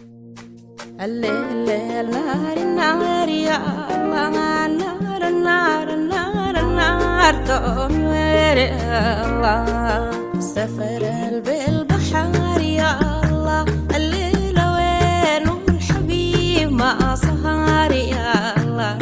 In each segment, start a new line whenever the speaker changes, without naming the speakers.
الليل نار النار يا الله، النار النار النار النار تؤمر يا الله، سفر بالبحر يا الله، الليل وين والحبيب ما سهر يا الله.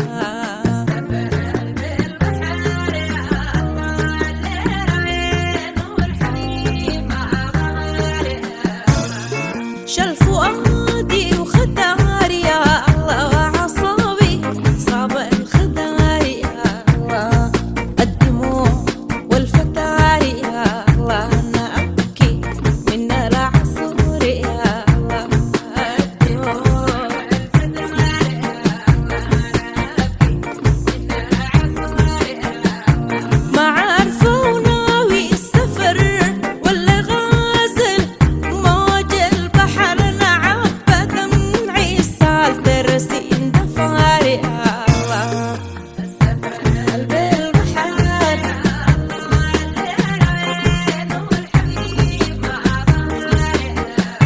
شل فؤادي وختار يا الله، وعصابي صاب الخدار يا الله، الدموع والفتار يا الله، أنا أبكي من العصور يا الله، الدموع والفتار يا الله، أنا أبكي من العصور يا الله، ما عارفة وناوي السفر ولا غازل موج البحر، نعبى دمعي صار ترسين دفار يا الله، السفر بالبحر يا الله، الليل والحبيب مع ظهر يا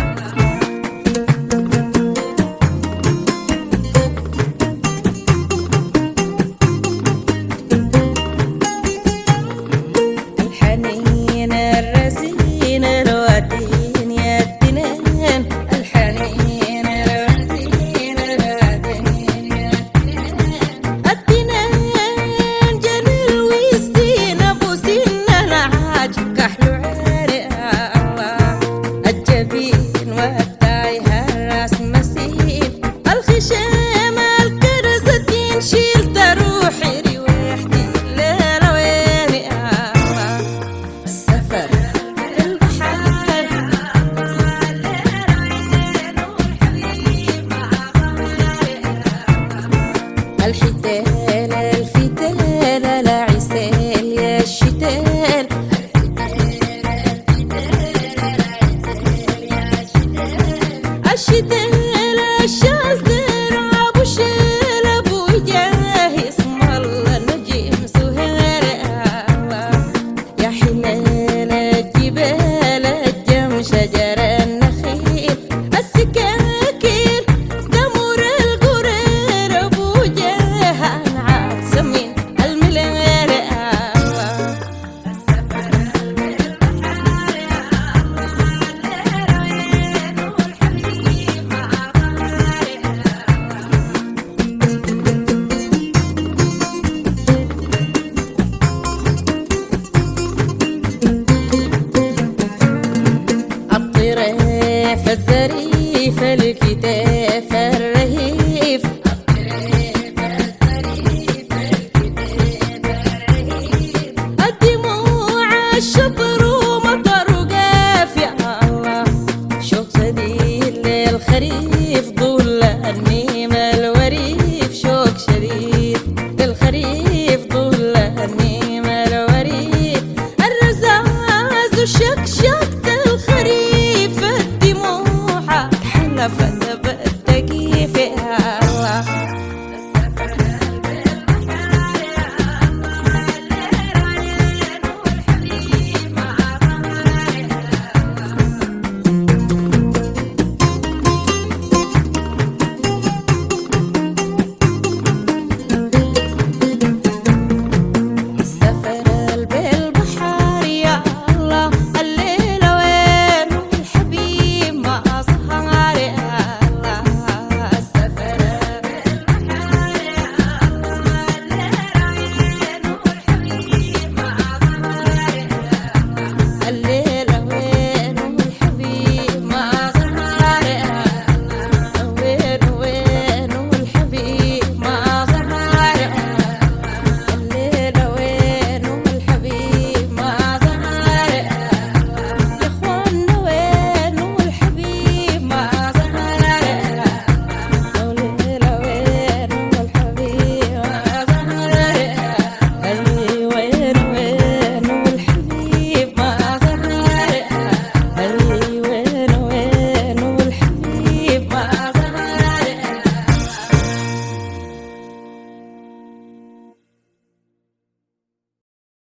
الحنين الرزين الودين يا الدنين، الحنين الرزين الودين يا الدنين، جميل ويزين ابو سن العاج كحل عير يا الله، الجبين والدايها الراس مسين، الخشام الكرزتين شيل تروحي ريحتي الليل وين يا الله، السفر بالبحر يا الله، الليل والحبيب مع ظهر يا الله، الحتال الفتال العسال يا الشتال، الشتال الشاذر ابو شيل ابو جاه اسم الله نجيم سهير يا الله، يا حلال الجبال الجم شجر النخيل، السكاكين دمر القرير ابو جاه انعاد سمين الملير يا الله، السفر بالبحر يا الله، الليل والحبيب مع ظهر يا الطريف الزريف الكتاف الرهيف، الطريف الزريف الكتاف الرهيف، الدموع الشطر ومطر وقاف يا الله، شوق شديد للخريف ضل النيم الوريف، شوق شديد للخريف ضل النيم الوريف، الرزاز وشقشقة الخريف، الدموع تحلفت